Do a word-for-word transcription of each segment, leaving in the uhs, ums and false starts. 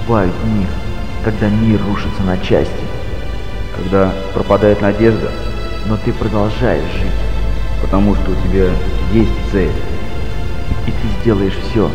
Бывают дни, когда мир рушится на части, когда пропадает надежда, но ты продолжаешь жить, потому что у тебя есть цель, и ты сделаешь все,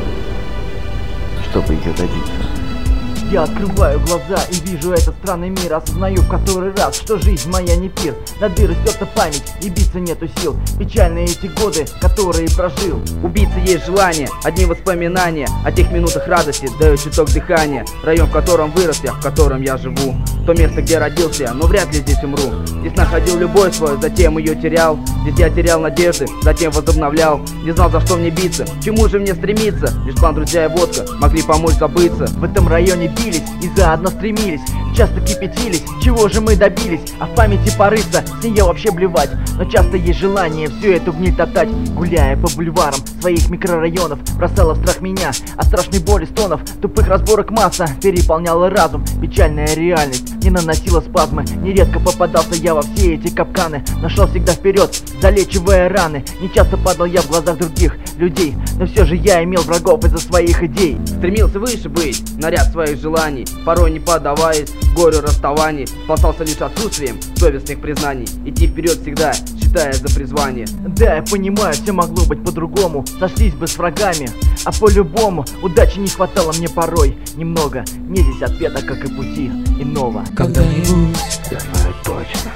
чтобы ее добиться. Я открываю глаза и вижу этот странный мир. Осознаю в который раз, что жизнь моя не пир. На дыры стерта память и биться нету сил. Печальные эти годы, которые прожил. Убийцы есть желание, одни воспоминания о тех минутах радости, дают чуток дыхания. Район, в котором вырос я, в котором я живу. То место, где родился, но вряд ли здесь умру. Здесь находил любовь свою, затем ее терял. Здесь я терял надежды, затем возобновлял. Не знал, за что мне биться, к чему же мне стремиться. Лишь план, друзья и водка могли помочь забыться. В этом районе бились и заодно стремились, часто кипятились, чего же мы добились. А в памяти порыться, с нее вообще блевать. Но часто есть желание всю эту гниль топтать. Гуляя по бульварам своих микрорайонов, бросала в страх меня от страшной боли стонов. Тупых разборок масса переполняла разум. Печальная реальность не наносила спазмы. Нередко попадался я во все эти капканы, но шел всегда вперед, залечивая раны. Не часто падал я в глазах других людей, но все же я имел врагов из-за своих идей. Стремился выше быть, наряд своих желаний, порой не поддаваясь горю расставаний. Спасался лишь отсутствием совестных признаний. Идти вперед всегда, считая за призвание. Да, я понимаю, все могло быть по-другому. Сошлись бы с врагами, а по-любому удачи не хватало мне порой немного. Не здесь ответа, как и пути иного. Когда-нибудь, Я знаю точно,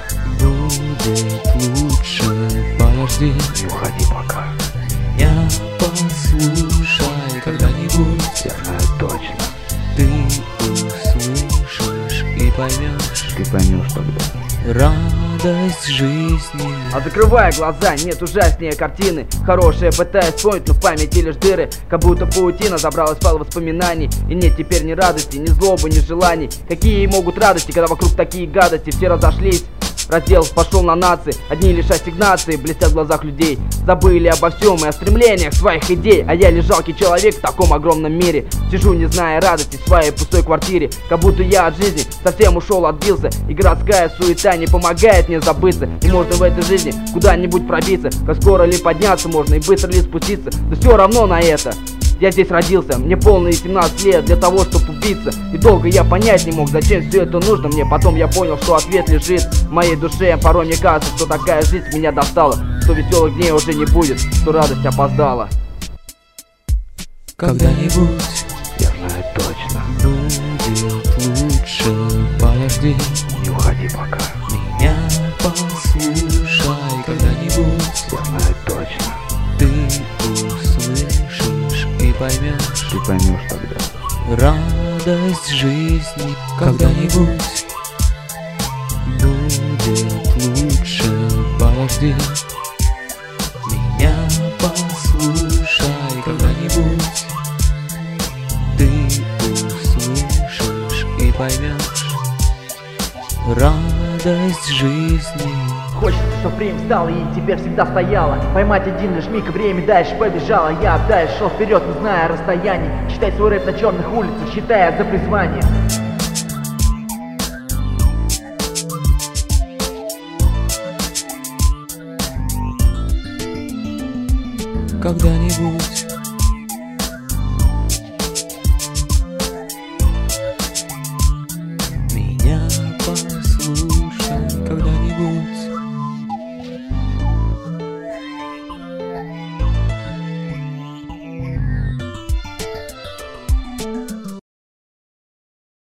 будет лучше, подожди, не уходи пока. меня послушай. Когда-нибудь Я знаю точно, ты услышишь и поймешь ты поймешь тогда. радость жизни. А закрывая глаза, нет ужаснее картины. Хорошее пытаясь вспомнить, но в памяти лишь дыры. Как будто паутина забралась в пал воспоминаний. И нет теперь ни радости, ни злобы, ни желаний. Какие могут радости, когда вокруг такие гадости? Все разошлись, раздел пошел на нации. Одни лишь ассигнации блестят в глазах людей. Забыли обо всем и о стремлениях своих идей. А я лишь жалкий человек в таком огромном мире. Сижу, не зная радости в своей пустой квартире. Как будто я от жизни совсем ушел, отбился. И городская суета не помогает мне забыться. И можно в этой жизни куда-нибудь пробиться. Как скоро ли подняться можно и быстро ли спуститься. Да все равно на это. Я здесь родился, мне полные семнадцать лет для того, чтобы убиться. И долго я понять не мог, зачем все это нужно мне. Потом я понял, что ответ лежит в моей душе. Порой мне кажется, что такая жизнь меня достала, что веселых дней уже не будет, что радость опоздала. Когда-нибудь Я знаю точно, будет лучше, подожди, не уходи пока. меня послушай. Когда-нибудь Я знаю точно, ты услышишь и поймешь ты поймешь тогда. радость жизни. Когда-нибудь будет лучше, подожди, меня послушай. Когда-нибудь ты услышишь и поймешь радость жизни. Хочется, чтоб время стало и теперь всегда стояла. Поймать один лишь миг, и время дальше побежало. Я дальше шел вперед, не зная расстояний. Читай свой рэп на черных улицах, считая за призвание. Когда-нибудь